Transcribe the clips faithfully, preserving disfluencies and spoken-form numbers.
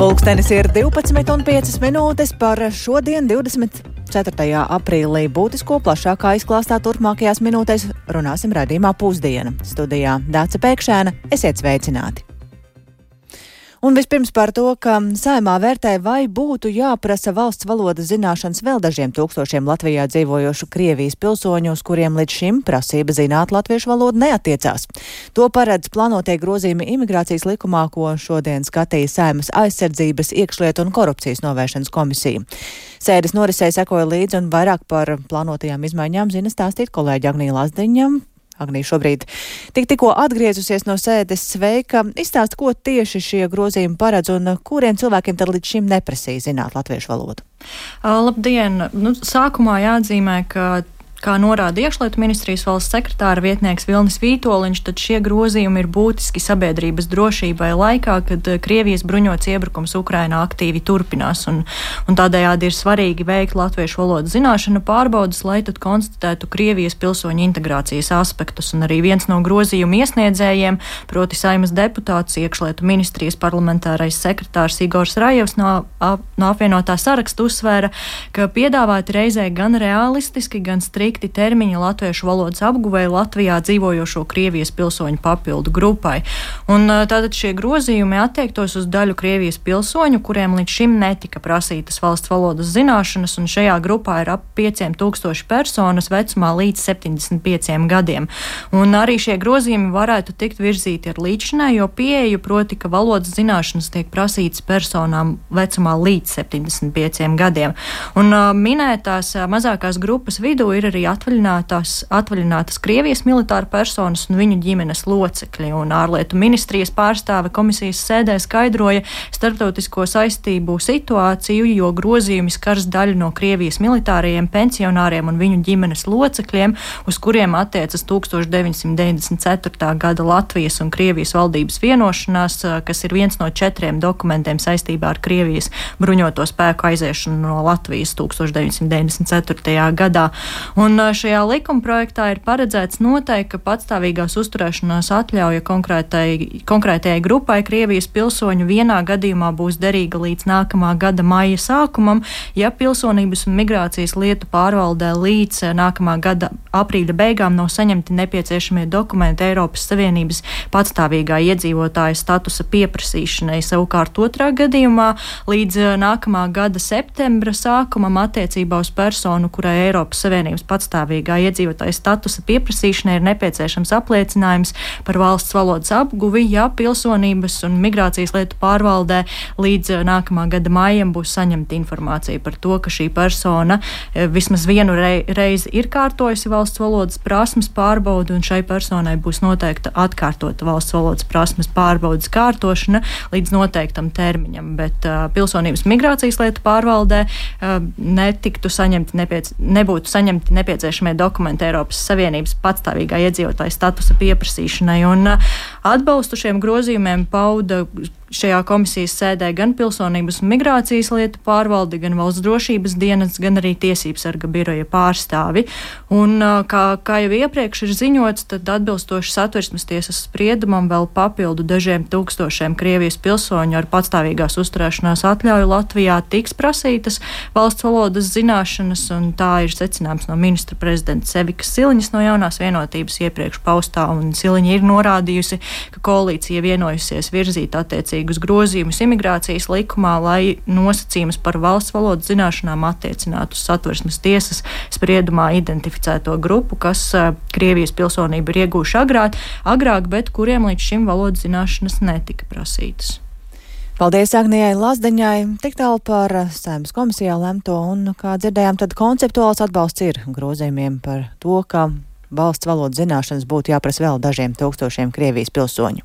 Pulkstenis ir divpadsmit un piecas minūtes par šodien, divdesmit ceturtajā aprīlī. Būtisko plašākā izklāstā turpmākajās minūtēs runāsim raidījumā Pusdiena. Studijā Dāca Pēkšēna, esiet sveicināti! Un vispirms par to, ka Saeimā vērtē, vai būtu jāprasa valsts valodas zināšanas vēl dažiem tūkstošiem Latvijā dzīvojošu Krievijas pilsoņu, uz kuriem līdz šim prasība zināt latviešu valodu neatiecās. To paredz plānotie grozījumi imigrācijas likumā, ko šodien skatīja Saeimas aizsardzības, iekšlietu un korupcijas novēršanas komisija. Sēdes norisei sekoja līdzi un vairāk par plānotajām izmaiņām zina stāstīt kolēģi Agnija Lazdiņa. Agnija šobrīd tik tikko atgriezusies no sēdes. Sveika! Izstāst, ko tieši šie grozījumi paredz un kuriem cilvēkiem tad līdz šim neprasīja zināt latviešu valodu? Labdien! Nu, sākumā jāatzīmē, ka kā norāda iekšlietu ministrijas valsts sekretāra vietnieks Vilnis Vītoliņš, tad šie grozījumi ir būtiski sabiedrības drošībai laikā, kad Krievijas bruņots iebrukums Ukrainā aktīvi turpinās, un, un tādējādi ir svarīgi veikt latviešu valodas zināšanu pārbaudas, lai tad konstatētu Krievijas pilsoņu integrācijas aspektus, un arī viens no grozījumu iesniedzējiem, proti Saeimas deputāts, iekšlietu ministrijas parlamentārais sekretārs Igors Rajevs no, no apvienotā saraksta uzsvēra, ka piedāvāti reizē gan realistiski, gan strikti termiņi latviešu valodas apguvēja Latvijā dzīvojošo Krievijas pilsoņu papildu grupai. Un tātad šie grozījumi attiektos uz daļu Krievijas pilsoņu, kuriem līdz šim netika prasītas valsts valodas zināšanas, un šajā grupā ir ap pieciem tūkstoši personas vecumā līdz septiņdesmit pieciem gadiem. Un arī šie grozījumi varētu tikt virzīti ar līdzinējo pieeju, proti, ka valodas zināšanas tiek prasītas personām vecumā līdz septiņdesmit pieciem gadiem. Un minētās mazākās grupas vidū ir arī atvaļinātās, atvaļinātas Krievijas militāra personas un viņu ģimenes locekļi, un ārlietu ministrijas pārstāve komisijas sēdē skaidroja starptautisko saistību situāciju, jo grozījumi skars daļu no Krievijas militārajiem pensionāriem un viņu ģimenes locekļiem, uz kuriem attiecas deviņpadsmit deviņdesmit ceturtā gada Latvijas un Krievijas valdības vienošanās, kas ir viens no četriem dokumentiem saistībā ar Krievijas bruņoto spēku aiziešanu no Latvijas deviņpadsmit deviņdesmit ceturtajā gadā. Un šajā likuma projektā ir paredzēts noteikt, ka patstāvīgās uzturēšanās atļauja konkrētai, konkrētajai grupai Krievijas pilsoņu vienā gadījumā būs derīga līdz nākamā gada maija sākumam, ja pilsonības un migrācijas lietu pārvaldē līdz nākamā gada aprīļa beigām nav saņemti nepieciešamie dokumenti Eiropas Savienības patstāvīgā iedzīvotāja statusa pieprasīšanai. Savukārt otrā gadījumā līdz nākamā gada septembra sākumam attiecībā uz personu, kurai Eiropas Savienības patstāvīgā iedzīvotāja statusa pieprasīšanai ir nepieciešams apliecinājums par valsts valodas apguvi, ja pilsonības un migrācijas lietu pārvaldē līdz nākamā gada maijam būs saņemta informācija par to, ka šī persona vismaz vienu rei, reizi ir kārtojusi valsts valodas prasmes pārbaudu, un šai personai būs noteikta atkārtota valsts valodas prasmes pārbaudas kārtošana līdz noteiktam termiņam, bet uh, pilsonības migrācijas lietu pārvaldē uh, netiktu saņemti nepiec, nebūtu saņemti nepieciešamie dokumenti Eiropas Savienības patstāvīgā iedzīvotāja statusa pieprasīšanai, un atbalstu šiem grozījumiem pauda šajā komisijas sēdē gan pilsonības un migrācijas lietu pārvalde, gan valsts drošības dienas, gan arī tiesības sarga biroja pārstāvi. Un, kā, kā jau iepriekš ir ziņots, tad atbilstoši Satversmes tiesas spriedumam vēl papildu dažiem tūkstošiem Krievijas pilsoņu ar patstāvīgās uzturēšanās atļauju Latvijā tiks prasītas valsts valodas zināšanas, un tā ir secinājums no ministra prezidenta Sevikas Siliņas no Jaunās vienotības iepriekš paustā, un Siliņa ir norādījusi, ka koalīcija vienojusies virzīt attiecīgi grozījumus imigrācijas likumā, lai nosacījumus par valsts valodas zināšanām attiecinātu uz Satversmes tiesas spriedumā identificēto grupu, kas uh, Krievijas pilsonību ir iegūši agrāk, agrāk, bet kuriem līdz šim valodas zināšanas netika prasītas. Paldies Agnijai Lazdiņai. Tik tālu par Saeimas komisijā lemto, un, kā dzirdējām, tad konceptuāls atbalsts ir grozījumiem par to, ka valsts valodas zināšanas būtu jāprasa vēl dažiem tūkstošiem Krievijas pilsoņu.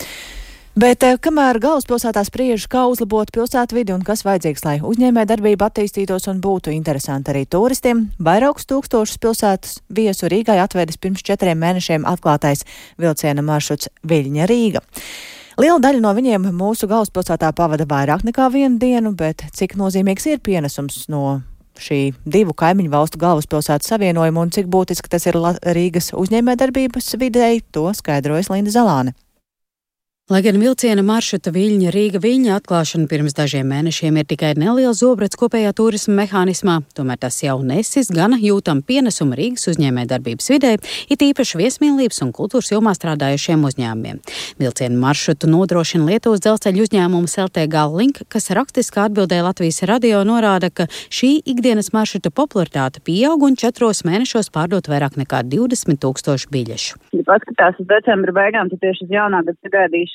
Bet kamēr galvaspilsētā spriež, kā uzlabot pilsētvidi un kas vajadzīgs, lai uzņēmē darbība attīstītos un būtu interesanti arī turistiem, vairākus tūkstošus pilsētas viesu Rīgai atvedis pirms četriem mēnešiem atklātais vilciena maršruts Viļņa Rīga. Liela daļa no viņiem mūsu galvaspilsētā pavada vairāk nekā vienu dienu, bet cik nozīmīgs ir pienesums no šī divu kaimiņu valstu galvaspilsētu savienojumu un cik būtiski tas ir Rīgas uzņēmējdarbības videi, to skaidrojas Linda Zalāne. Lai gan vilciena maršruta Viļņa Rīga Viļņa atklāšana pirms dažiem mēnešiem ir tikai neliels zobrats kopējā turisma mehānismā, tomēr tas jau nesis gana jūtam pienesumu Rīgas uzņēmējdarbības vidē, it īpaši viesmīlības un kultūras jomā strādājušiem uzņēmumiem. Vilciena maršrutu nodrošina Lietuvas dzelzceļa uzņēmums L T G Link, kas rakstiskā atbildē Latvijas radio norāda, ka šī ikdienas maršruta popularitāte pieaug un četros mēnešos pārdot vairāk nekā divdesmit tūkstoši biļešu. Ja paskatās uz decembra beigām, tad tieši uz jaunā gada sagaidīšanu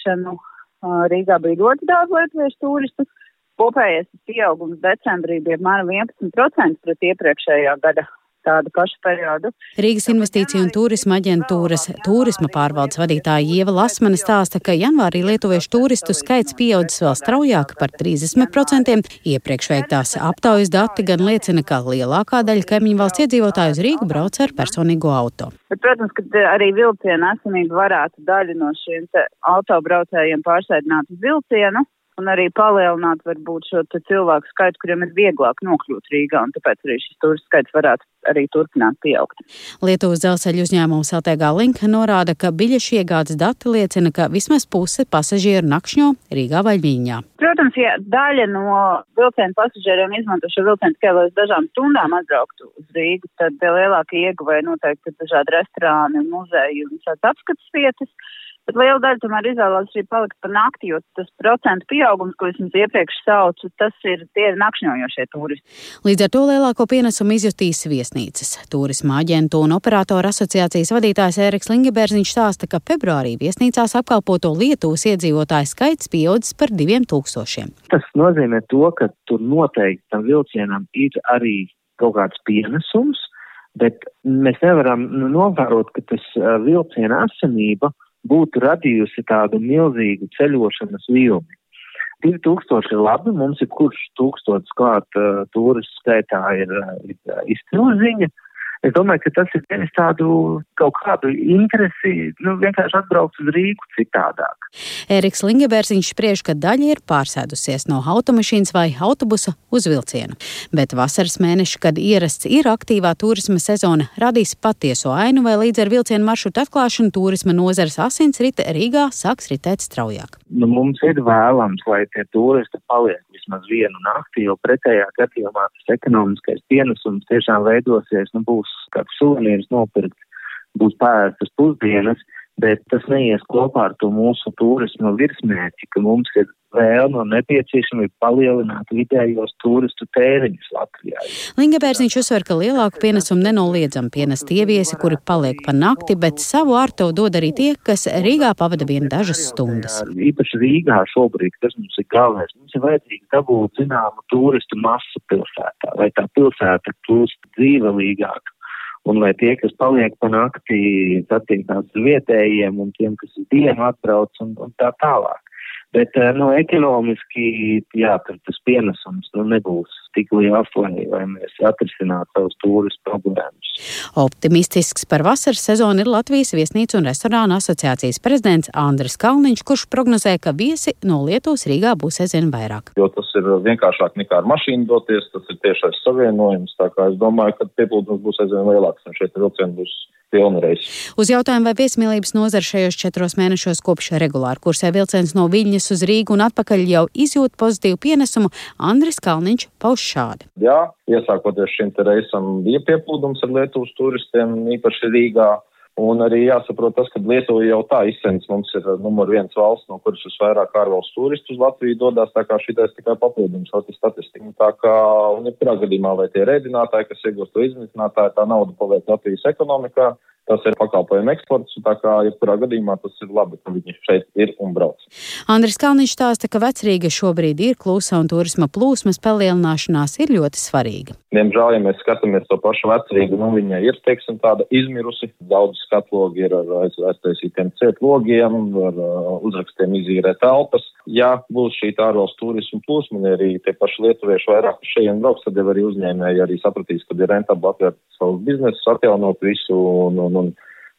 Rīgā bija ļoti daudz lietuviešu turistu. Kopējais pieaugums decembrī bija apmēram vienpadsmit procenti pret iepriekšējā gada tādu pašu periodu. Rīgas investīciju un turisma aģentūras turisma pārvaldes vadītāja Ieva Lasmane stāsta, ka janvārī lietuviešu turistu skaits pieaudzis vēl straujāk par trīsdesmit procentiem. Iepriekš veiktās aptaujas dati gan liecina, ka lielākā daļa kaimiņu valsts iedzīvotāju uz Rīgu brauc ar personīgo auto. Bet, protams, ka arī vilciena esamība varētu daļu no šiem autobraucējiem pārsēdināt uz vilcienu un arī palielināt varbūt šo cilvēku skaitu, kuriem ir vieglāk nokļūt Rīgā, un tāpēc arī šis turistu skaits varētu arī turpināt pieaugt. Lietuvas dzelzceļa uzņēmums L T G Link norāda, ka biļešu iegādes dati liecina, ka vismaz puse pasažieru nakšņo Rīgā vai Viļņā. Protams, ja daļa no vilcienu pasažieriem izmanto šo vilcienu tikai lai uz dažām stundām atbrauktu uz Rīgu, tad lielākie ieguvēji noteikti ir dažādi restorāni, muzeji un šāds apskates vietas. Bet liela daļa tomēr izvēlās arī palikt pa nakti, jo tas procentu pieaugums, ko es jums iepriekš saucu, tas ir tie ir nakšņojošie turisti. Līdz ar to lielāko pienesumu izjutīs viesnīcas. Turisma aģentu un operātoru asociācijas vadītājs Ēriks Lingebērziņš stāsta, ka februārī viesnīcās apkalpoto Lietuvas iedzīvotāju skaits pieaudzis par diviem tūkstošiem. Tas nozīmē to, ka tur noteikti tam vilcienam ir arī kaut kāds pienesums, bet mēs nevaram novērot, ka tas vilciena esamība būtu radījusi tādu milzīgu ceļošanas vilni. Divi tūkstoši ir labi, mums ir kurš tūkstots klāt uh, turistu skaitā ir, ir izcila ziņa. Es domāju, ka tas ir tevis tādu kaut kādu interesi, nu, vienkārši atbraukt uz Rīgu citādāk. Ēriks Lingebērziņš spriež, ka daļa ir pārsēdusies no automašīnas vai autobusa uz vilcienu. Bet vasaras mēneši, kad ierasts ir aktīvā turisma sezona, radīs patieso ainu, vai līdz ar vilcienu maršrutu atklāšanu turisma nozares asinsrite Rīgā sāks ritēt straujāk. Nu, mums ir vēlams, lai tie turisti paliek vismaz vienu nakti, jo pretējā gadījumā tas ekonomiskais pienesums tiešām veidosies, nu, būs kāds suvenīrs nopirkt, būs pēstas pusdienas, bet tas neies kopā ar to mūsu turisma virsmērķi, ka mums ir vēlme un nepieciešami palielināt vidējos turistu tēriņus Latvijā. Lingebērziņš uzsver, ka lielāku pienesumu nenoliedzam pienes tie viesi, kuri paliek pa nakti, bet savu ārtavu dod arī tie, kas Rīgā pavada vien dažas stundas. Īpaši Rīgā šobrīd, kas mums ir galvenais, mums ir vajadzīgi dabūt zināmu turistu masu pilsētā, lai tā pilsēta kļūst dzīvelīgāka. Un lai tie, kas paliek pa nakti, satiekās ar vietējiem un tiem, kas ir dienu atbrauc un, un tā tālāk. Bet, nu, ekonomiski, jā, tas pienesums, nu, nebūs tik liels, lai, lai mēs atrisinātu savus turistu problēmas. Optimistisks par vasaras sezonu ir Latvijas viesnīcu un restorānu asociācijas prezidents Andris Kalniņš, kurš prognozē, ka viesi no Lietuvas Rīgā būs aizvien vairāk. Jo tas ir vienkāršāk nekā ar mašīnu doties, tas ir tiešais savienojums, tā kā es domāju, ka pieplūdums būs aizvien lielāks un šeit vilcieni būs pilnreiz. Uz jautājumu, vai viesmīlības nozara šajos četros mēnešos kopš regulāri kursē vilciens no Viļņas uz Rīgu un atpakaļ jau izjūt pozitīvu pienesumu, Andris Kalniņš pauž šādi. Jā, iesākoties šim te reisam bija pieplūdums ar Lietuvas turistiem, īpaši Rīgā. Un arī jāsaprot tas, ka Lietuva jau tā izsens mums ir numur viens valsts, no kuras visvairāk ārvalstu turistu uz Latviju dodās, tā kā šitais tikai papildums statistika. Tā kā, un jebkurā gadījumā, vai tie rēdinātāji, kas iegūst to izmitinātāji, tā nauda paliek Latvijas ekonomikā, tas ir pakalpojumu eksports, un tā kā jebkurā gadījumā tas ir labi, ka viņi šeit ir un brauc. Andris Kalniņš stāsta, ka Vecrīga šobrīd ir klusa un turisma plūsmas palielināšanās ir ļoti svarīga. Diemžēl, ja mēs skatāmies to pašu Vecrīgu, nu viņa ir, teiksim, tāda izmirusi. Daudz skatlogi ir ar aiztaisītiem cietlogiem, ar uzrakstiem izīrēt telpas. Ja būs šī ārvalstu turismu plūsma, un arī tie paši lietuvieši vairāk uz šejien brauks, tad jau arī uzņēmēji arī sapratīs, kad ir rentabli atvērt savus biznesus, atjaunot visu un, un, un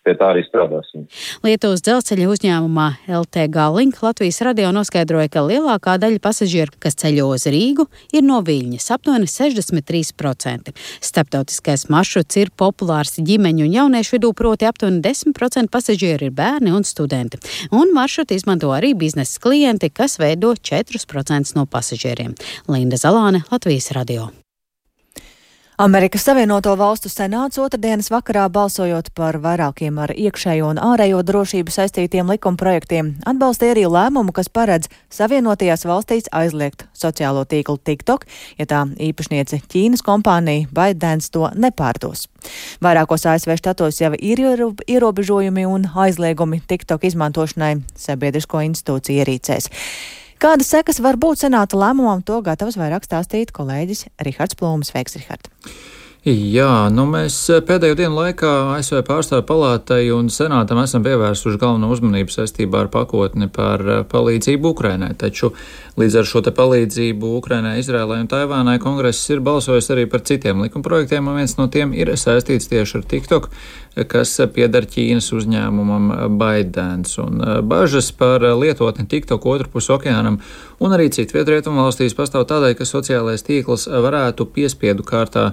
pie tā arī strādāsim. Lietuvas dzelzceļa uzņēmumā L T Galink Latvijas radio noskaidroja, ka lielākā daļa pasažieru, kas ceļo uz Rīgu, ir no Viļņas, aptuveni sešdesmit trīs procenti. Starptautiskais maršruts ir populārs ģimeņu un jauniešu vidū, proti aptuveni desmit procenti pasažieru ir bērni un studenti. Un maršrutu izmanto arī biznesa klienti, kas veido četri procenti no pasažieriem. Linda Zalāne, Latvijas radio. Amerikas Savienoto Valstu senāts otrdienas vakarā balsojot par vairākiem ar iekšējo un ārējo drošību saistītiem likumprojektiem, atbalstīja arī lēmumu, kas paredz Savienotajās valstīs aizliegt sociālo tīklu TikTok, ja tā īpašniece Ķīnas kompānija ByteDance to nepārdos. Vairākos A S V štatos jau ir ierobežojumi un aizliegumi TikTok izmantošanai sabiedrisko institūciju ierīcēs. Kādas sekas var būt senāta lēmumam, to gatavs vairāk stāstīt kolēģis Rihards Plūms. Sveiks, Rihard! Jā, nu mēs pēdējo dienu laikā A S V pārstāvju palātai un senātam esam pievērsuši galveno uzmanību saistībā ar pakotni par palīdzību Ukrainai, taču līdz ar šo te palīdzību Ukrainai, Izrēlai un Taivānai kongress ir balsojis arī par citiem likumprojektiem, un viens no tiem ir saistīts tieši ar TikTok, kas pieder Ķīnas uzņēmumam ByteDance, un bažas par lietotni TikTok otru pus okeānam un arī citu vietu rietumu valstīs pastāv tādēļ, ka sociālais tīkls varētu piespiedu kārtā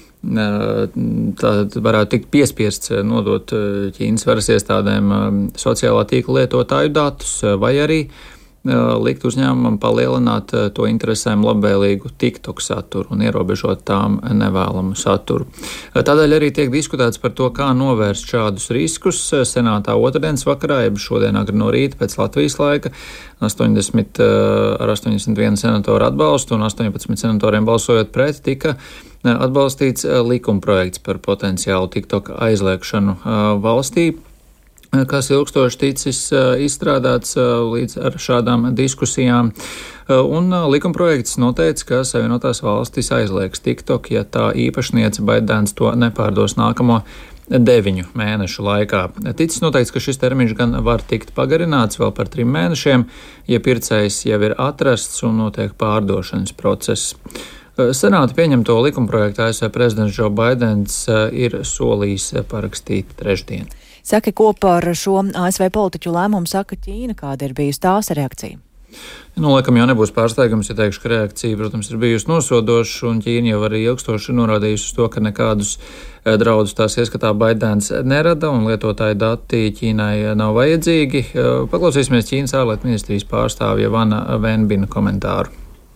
Tātad varētu tikt piespiests nodot Ķīnas varas iestādēm sociālā tīkla lietotāju datus vai arī likt uzņēmumam palielināt to interesēm labvēlīgu TikTok saturu un ierobežot tām nevēlamu saturu. Tādēļ arī tiek diskutēts par to, kā novērst šādus riskus. Senātā otrdienas vakarā, jeb šodien agri no rīta pēc Latvijas laika, astoņdesmit ar astoņdesmit vienu senatoru atbalstu un astoņpadsmit senatoriem balsojot pret, tika atbalstīts likumprojekts par potenciālu TikTok aizliekšanu valstī, kas ilgstoši ticis izstrādāts līdz ar šādām diskusijām. Un likumprojekts noteica, ka Savienotās valstis aizliegs TikTok, ja tā īpašniece ByteDance to nepārdos nākamo deviņu mēnešu laikā. Ticis noteikts, ka šis termiņš gan var tikt pagarināts vēl par trim mēnešiem, ja pircējs jau ir atrasts un notiek pārdošanas process. Senāta pieņemto likumprojektu A S V prezidents Joe Baidens ir solījis parakstīt trešdien. Saki, ko par šo A S V politiķu lēmumu saka Ķīna, kāda ir bijusi tās reakcija? Nu, laikam jau nebūs pārsteigums, ja teikšu, ka reakcija, protams, ir bijusi nosodoša, un Ķīna jau arī ilgstoši norādījusi uz to, ka nekādus draudus tās ieskatā ByteDance nerada, un lietotāju dati Ķīnai nav vajadzīgi. Paklausīsimies Ķīnas ārlietu ministrijas pārstāvja Vana Venbina komentāru.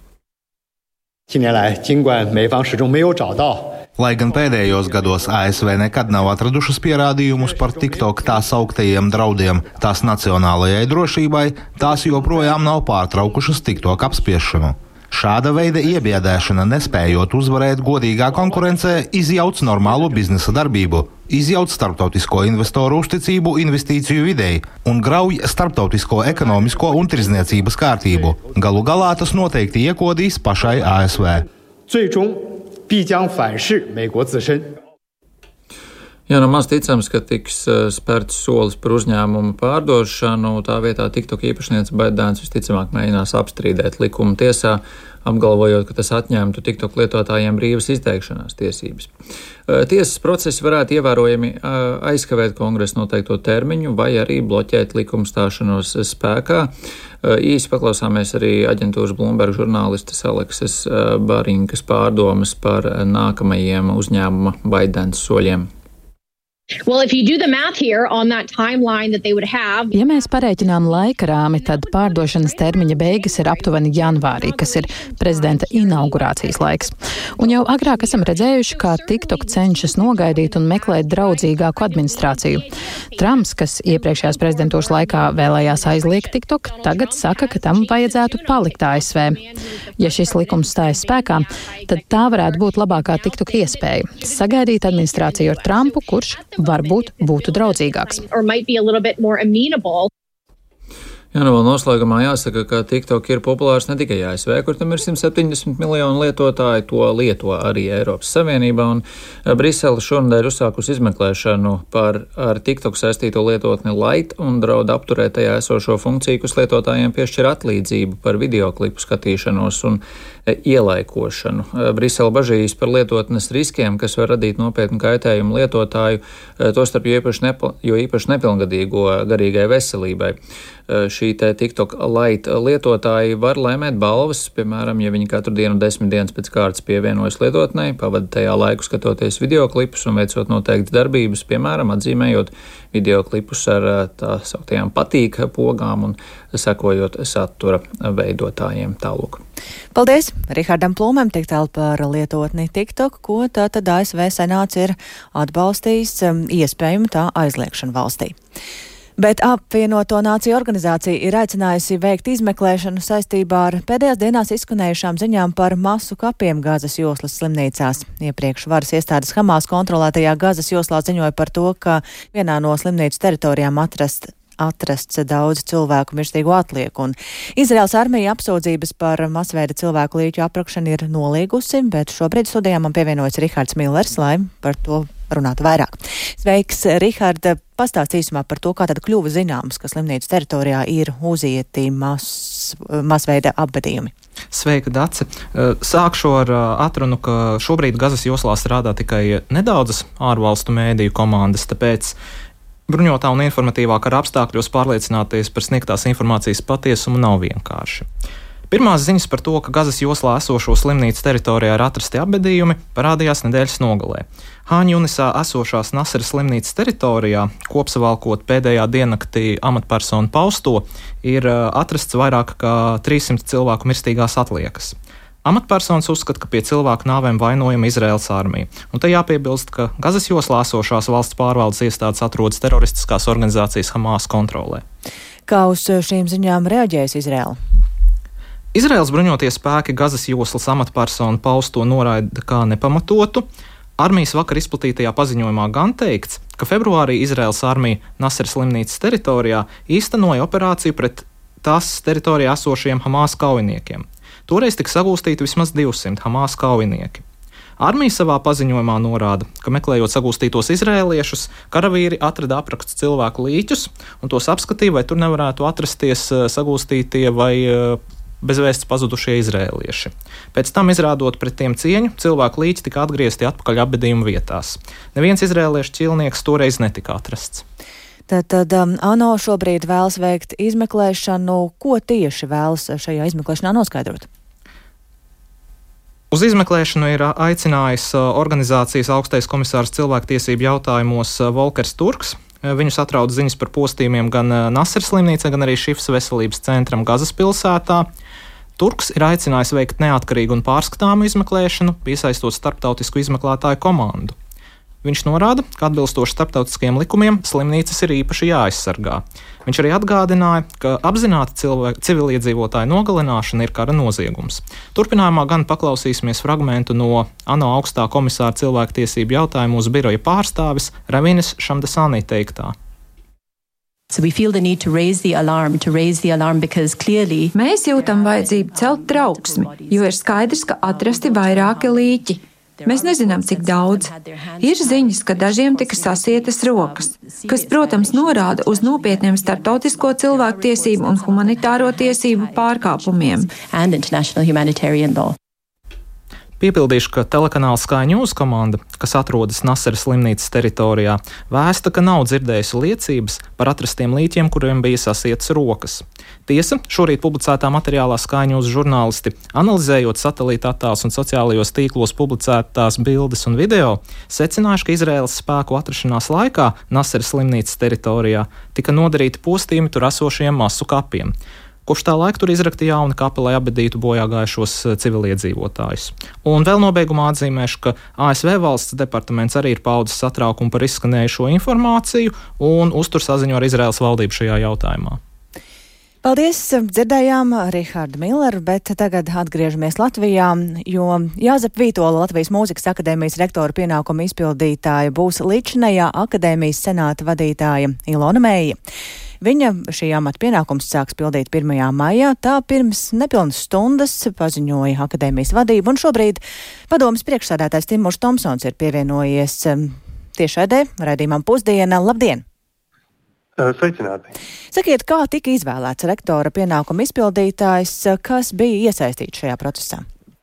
Lai gan pēdējos gados A S V nekad nav atradušas pierādījumus par TikTok tā sauktajiem draudiem tās nacionālajai drošībai, tās joprojām nav pārtraukušas TikTok apspiešanu. Šāda veida iebiedēšana, nespējot uzvarēt godīgā konkurencē, izjauc normālo biznesa darbību, izjauc starptautisko investoru uzticību investīciju videi un grauj starptautisko ekonomisko un tirdzniecības kārtību. Galu galā tas noteikti iekodīs pašai A S V. Jā, nu maz ticams, ka tiks spērts solis par uzņēmumu pārdošanu. Tā vietā TikTok īpašniece ByteDance visticamāk mēģinās apstrīdēt likumu tiesā, apgalvojot, ka tas atņemtu TikTok lietotājiem brīvas izteikšanās tiesības. Tiesas procesi varētu ievērojami aizkavēt kongresa noteikto termiņu vai arī bloķēt likumu stāšanos spēkā. Īsi paklausāmies arī aģentūras Bloomberg žurnālistes Alekses Barinkas pārdomas par nākamajiem uzņēmuma ByteDance soļiem. Well, if you do the math here on that timeline that they would have. Ja mēs pareiķinām laika rāmi, tad pārdošanas termiņa beigas ir aptuveni janvārī, kas ir prezidenta inaugurācijas laiks. Un jau agrāk esam redzējuši, kā TikTok cenšas nogaidīt un meklēt draudzīgāku administrāciju. Trumps, kas iepriekšējās prezidentūras laikā vēlējās aizliegt TikTok, tagad saka, ka tam vajadzētu palikt A S V. Ja šis likums stājas spēkā, tad tā varētu būt labākā TikTok iespēja - sagaidīt administrāciju ar Trumpu, kurš varbūt būtu draudzīgāks. Jā, nu vēl noslēgumā jāsaka, ka TikTok ir populārs ne tikai A S V, kur tam ir simt septiņdesmit miljoni lietotāji, to lieto arī Eiropas Savienībā, un Brisele šonadēļ uzsākusi izmeklēšanu par ar TikTok saistīto lietotni Lite un draud apturēt tajā esošo funkciju, kas lietotājiem piešķir atlīdzību par videoklipu skatīšanos un ielaikošanu. Brisele bažīs par lietotnes riskiem, kas var radīt nopietnu kaitējumu lietotāju, tostarp jo īpaši, nepil, jo īpaši nepilngadīgo garīgai veselībai. Šī te TikTok Lite lietotāji var laimēt balvas, piemēram, ja viņi katru dienu desmit dienas pēc kārtas pievienojas lietotnei, pavada tajā laiku skatoties videoklipus un veicot noteiktas darbības, piemēram, atzīmējot videoklipus ar tā sauktajām patīk pogām un sekojot satura veidotājiem tālūk. Paldies Rihardam Plūmēm tik tālu par lietotni TikTok, ko tātad A S V senāts ir atbalstījis iespējumu tā aizliekšanu valstī. Bet apvienoto nāciju organizācija ir aicinājusi veikt izmeklēšanu saistībā ar pēdējās dienās izskanējušām ziņām par masu kapiem Gazas joslas slimnīcās. Iepriekš varas iestādes Hamas kontrolētajā Gazas joslā ziņoja par to, ka vienā no slimnīcu teritorijām atrast atrasts daudz cilvēku mirstīgo atlieku, un Izraels armija apsūdzības par masveida cilvēku līķu aprakšanu ir noliegusi, bet šobrīd studijā man pievienojas Rihards Millers, lai par to runātu vairāk. Sveiks, Rihard, pastāst īsumā par to, kā tad kļuva zināms, ka slimnīcu teritorijā ir uzieti mas, masveida apbedījumi. Sveika, Dace. Sākšu ar atrunu, ka šobrīd Gazas joslā strādā tikai nedaudzas ārvalstu mēdīju komandas, tāpēc bruņotā un informatīvā kara apstākļos pārliecināties par sniegtās informācijas patiesumu nav vienkārši. Pirmās ziņas par to, ka Gazas joslā esošo slimnīcu teritorijā ir atrasti apbedījumi, parādījās nedēļas nogalē. Hāņu Junisā esošās Naseras slimnīcas teritorijā, kopsavalkot pēdējā diennaktī amatpersonu pausto, ir atrasts vairāk kā trīssimt cilvēku mirstīgās atliekas. Amatpersonas uzskata, ka pie cilvēku nāvēm vainojama Izraēlas armija. Un te jāpiebilst, ka Gazas joslā esošās valsts pārvaldes iestādes atrodas teroristiskās organizācijas Hamas kontrolē. Kā uz šīm ziņām reaģējas Izraēla? Izraēlas bruņotie spēki Gazas joslas amatpersonu pausto noraida kā nepamatotu. Armijas vakar izplatītajā paziņojumā gan teikts, ka februārī Izraēlas armija Naseras slimnīcas teritorijā īstenoja operāciju pret tās teritorijā esošiem Hamas kaujiniekiem. Toreiz tika sagūstīti vismaz divsimt Hamas kaujinieki. Armija savā paziņojumā norāda, ka meklējot sagūstītos izrēliešus, karavīri atrada aprakstus cilvēku līķus un tos apskatīja, vai tur nevarētu atrasties sagūstītie vai bezvēsts pazudušie izrēlieši. Pēc tam, izrādot pret tiem cieņu, cilvēku līķi tika atgriezti atpakaļ apbedījuma vietās. Neviens izrēliešu ķilnieks toreiz netika atrasts. Tātad um, ANO šobrīd vēlas veikt izmeklēšanu. Ko tieši vēlas šajā izmeklēšanā noskaidrot? Uz izmeklēšanu ir aicinājis organizācijas augstais komisārs cilvēktiesību jautājumos Volkers Turks. Viņus atrauc ziņas par postījumiem gan Naseras slimnīcā, gan arī Šifas veselības centram Gazas pilsētā. Turks ir aicinājis veikt neatkarīgu un pārskatāmu izmeklēšanu, piesaistot starptautisku izmeklētāju komandu. Viņš norāda, ka atbilstoši starptautiskajiem likumiem slimnīcas ir īpaši jāaizsargā. Viņš arī atgādināja, ka apzināta civiliedzīvotāju nogalināšana ir kara noziegums. Turpinājumā gan paklausīsimies fragmentu no ANO augstā komisāra cilvēktiesību jautājumos biroja pārstāvis Ravinas Šamdasani teiktā. So we feel the need to raise the alarm, to raise the alarm because clearly Mēs jūtam vajadzību celt trauksmi, jo ir skaidrs, ka atrasti vairāki līķi. Mēs nezinām, cik daudz. Ir ziņas, ka dažiem tika sasietas rokas, kas, protams, norāda uz nopietniem starptautisko cilvēku tiesību un humanitāro tiesību pārkāpumiem. Piepildīšu, ka telekanāla Sky News komanda, kas atrodas Naseras slimnīcas teritorijā, vēsta, ka nav dzirdējusi liecības par atrastiem līķiem, kuriem bija sasietas rokas. Tiesa, šorīt publicētā materiālā Sky News žurnālisti, analizējot satelīta attēlus un sociālajos tīklos publicētās bildes un video, secinājuši, ka Izraēlas spēku atrašanās laikā Naseras slimnīcas teritorijā tika nodarīti postījumi tur esošiem masu kapiem. Kopš tā laika tur izrakti jauni kapi, lai apbedītu bojā gājušos civiliedzīvotājus. Un vēl nobeigumā atzīmēšu, ka A S V valsts departaments arī ir paudis satraukumu par izskanējušo informāciju un uztur saziņu ar Izraēlas valdību šajā jautājumā. Paldies, dzirdējām Rihardu Milleru, bet tagad atgriežamies Latvijā, jo Jāzep Vītola, Latvijas Mūzikas akadēmijas rektora pienākumu izpildītāja, būs līdzinējā akadēmijas senāta vadītāja Ilona Meija. Viņa šī amata pienākums sāks pildīt pirmajā maijā, tā pirms nepilnas stundas paziņoja akadēmijas vadība, un šobrīd padomes priekšsēdētājs Timurs Tomsons ir pievienojies tiešraidē raidījumam Pusdiena. Labdien! Sveicināti! Sakiet, kā tika izvēlēts rektora pienākuma izpildītājs, kas bija iesaistīts šajā procesā?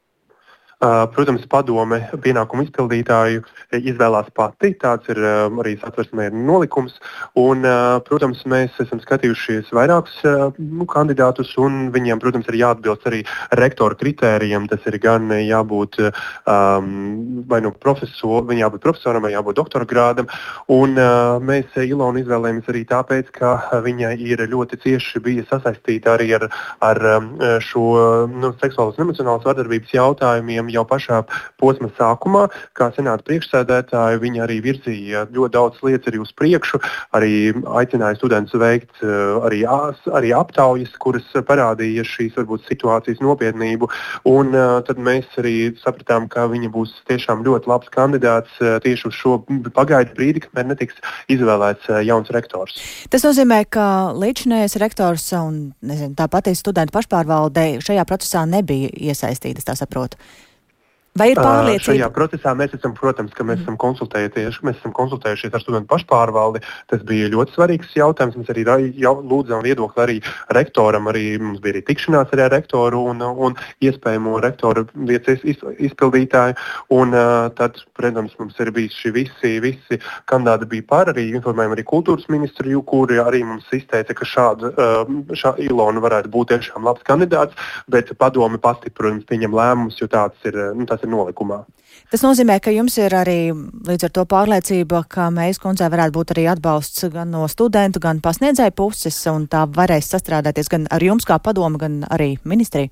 Protams, padome pienākumu izpildītāju izvēlās pati, tāds ir arī satversmē nolikums, un, protams, mēs esam skatījušies vairākus nu, kandidātus, un viņiem, protams, ir jāatbilst arī rektora kritērijiem, tas ir gan jābūt um, vai nu profesor, viņa jābūt profesoram, vai jābūt doktora grādam, un uh, mēs Ilonu izvēlējamies arī tāpēc, ka viņa ir ļoti cieši bija sasaistīta arī ar, ar šo nu, seksuālas un emocionālas vardarbības jautājumiem jau pašā posma sākumā, kā senāta priekšsēdētāja, viņa arī virzīja ļoti daudz lietas arī uz priekšu, arī aicināja studentus veikt arī, arī aptaujas, kuras parādīja šīs varbūt situācijas nopietnību, un uh, tad mēs arī sapratām, ka viņa būs tiešām ļoti labs kandidāts uh, tieši uz šo pagaidu brīdi, kamēr netiks izvēlēts uh, jauns rektors. Tas nozīmē, ka līdzinājais rektors un nezinu, tā pati studentu pašpārvalde šajā procesā nebija iesaistītas, tā saprotu. Vai ir pārliecība? Šajā procesā mēs esam, protams, ka mēs esam konsultējušies, mēs esam konsultējušies ar studentu pašpārvaldi. Tas bija ļoti svarīgs jautājums. Mēs arī jau lūdzām viedokli arī rektoram, arī mums bija arī tikšanās arī ar rektoru un, un iespējamo rektoru vietas izpildītāju. Un tad, protams, mums ir bijis šī visi, visi kandidāti bija par, arī informējam arī kultūras ministru, kuri arī mums izteica, ka šāda, šā Ilona varētu būt tiešām labs kandidāts, bet padome pati, protams, pieņem lēmumus, jo tāds ir, nu, tas nolikumā. Tas nozīmē, ka jums ir arī līdz ar to pārliecība, ka Meijas kundzei varētu būt arī atbalsts gan no studentu, gan pasniedzēju puses, un tā varēs sastrādāties gan ar jums kā padomu, gan arī ministriju?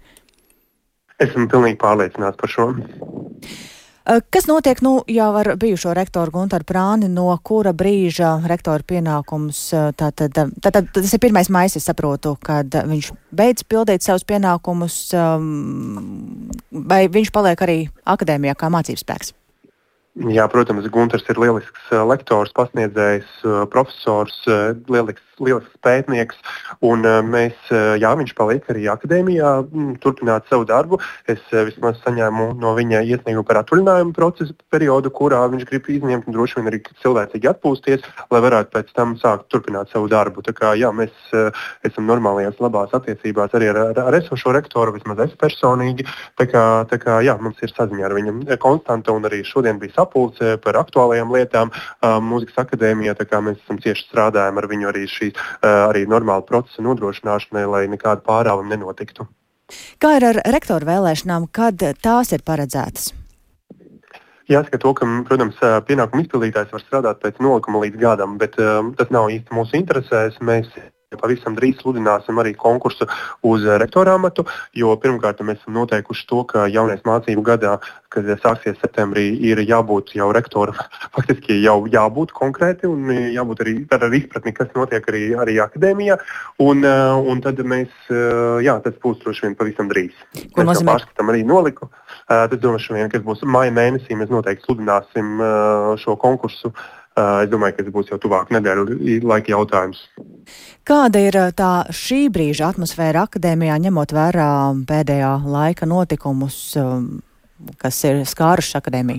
Esmu pilnīgi pārliecināts par šo. Kas notiek nu, jau ar bijušo rektoru Guntaru Prāni, no kura brīža rektora pienākums, tātad, tātad tas ir pirmais maijs, es saprotu, kad viņš beidz pildīt savus pienākumus, vai viņš paliek arī akadēmijā kā mācības spēks? Jā, protams, Guntars ir lielisks lektors, pasniedzējs, profesors, lielisks, lielisks pētnieks, un mēs, jā, viņš paliek arī akadēmijā, turpināt savu darbu. Es vismaz saņēmu no viņa iesniegumu par atvaļinājumu procesu periodu, kurā viņš grib izņemt un droši vien arī cilvēcīgi atpūsties, lai varētu pēc tam sākt turpināt savu darbu. Tā kā, jā, mēs esam normālajās labās attiecībās arī ar, ar, ar esošo rektoru, vismaz es personīgi. Tā kā, tā kā, jā, mums ir saziņa ar viņam konstanta, un arī šodien bija sapulce par aktuālajām lietām uh, Mūzikas akadēmijā, tā kā mēs esam cieši strādājam ar viņu arī šī uh, arī normāla procesa nodrošināšanai, lai nekāda pārāvuma nenotiktu. Kā ir ar rektoru vēlēšanām, kad tās ir paredzētas? Jāsaka to, ka, protams, pienākumu izpildītājs var strādāt pēc nolikuma līdz gadam, bet uh, tas nav īsti mūsu interesēs. Mēs pavisam drīz sludināsim arī konkursu uz rektora amatu, jo pirmkārt mēs esam noteikuši to, ka jaunais mācību gadā, kad sāksies septembrī, ir jābūt jau rektoram, faktiski jau jābūt konkrēti un jābūt arī ar izpratni, kas notiek arī, arī akadēmijā, un, un tad mēs, jā, tas būs droši vien pavisam drīz. Ko mēs jau pārskatām arī noliku, tas droši vien, kas būs maija mēnesī, mēs noteikti sludināsim šo konkursu. Es domāju, ka tas būs jau tuvāk nedēļu laika jautājums. Kāda ir tā šī brīža atmosfēra akadēmijā, ņemot vērā pēdējā laika notikumus, kas ir skāruši akadēmiju?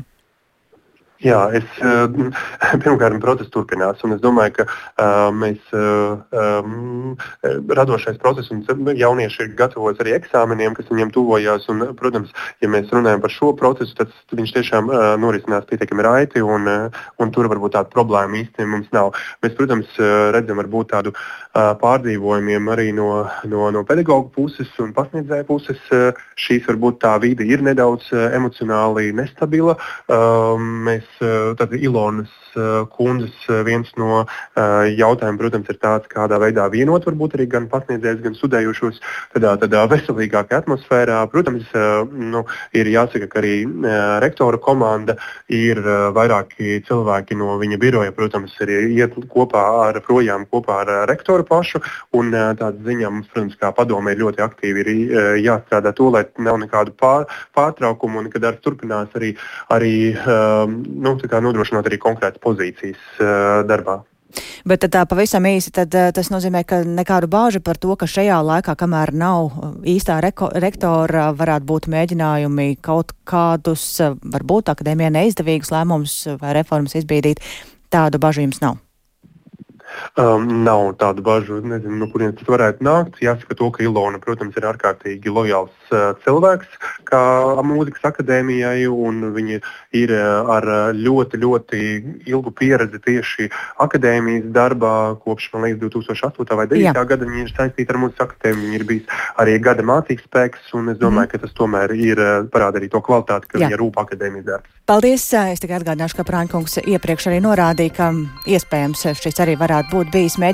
Jā, es, pirmkārt, process turpinās, un es domāju, ka uh, mēs uh, um, radošais process un jaunieši ir gatavojas arī eksāmeniem, kas viņiem tuvojās, un, protams, ja mēs runājam par šo procesu, tad viņš tiešām uh, norisinās pietiekami raiti, un, uh, un tur varbūt tāda problēma īsti mums nav. Mēs, protams, redzam varbūt tādu uh, pārdzīvojumiem arī no, no, no pedagogu puses un pasniedzēju puses. Uh, šīs varbūt tā vide ir nedaudz uh, emocionāli nestabila. Uh, mēs Tad Ilonas kundzes viens no jautājumiem, protams, ir tāds, kādā veidā vienot varbūt arī gan pasniedzējus, gan studējušos tādā, tādā veselīgākā atmosfērā. Protams, nu, ir jāsaka, ka arī rektora komanda ir vairāki cilvēki no viņa biroja, protams, arī iet kopā ar projām kopā ar rektoru pašu, un tāda ziņā mums, protams, kā padome ir ļoti aktīvi ir jāstrādā to, lai nav nekādu pār, pārtraukumu un ka darbs turpinās arī, arī nu, tā kā nodrošināt arī konkrētas pozīcijas uh, darbā. Bet tad tā pavisam īsi, tad tas nozīmē, ka nekādu bāžu par to, ka šajā laikā, kamēr nav īstā reko, rektora, varētu būt mēģinājumi kaut kādus, varbūt akadēmijā neizdevīgus lēmumus vai reformas izbīdīt, tādu bažu jums nav? Um, nav tādu bažu, nezinu, no kurienes tas varētu nākt. Jāsaka to, ka Ilona, protams, ir ārkārtīgi lojāls uh, cilvēks kā mūzikas akadēmijai, un viņa ir uh, ar ļoti, ļoti ilgu pieredzi tieši akadēmijas darbā, kopš, man liekas, divi tūkstoši astotā vai devītā gada viņa ir saistīta ar mūzikas akadēmiju. Viņa ir bijis arī gada mācīgs spēks, un es domāju, mm. ka tas tomēr ir uh, parāda arī to kvalitāti, ka Jā. viņa rūp akadēmijas darbs. Paldies! Es tikai atgādināšu, ka Prāņkungs iepriekš arī norādīja, ka iespējams šis arī varētu būt bijis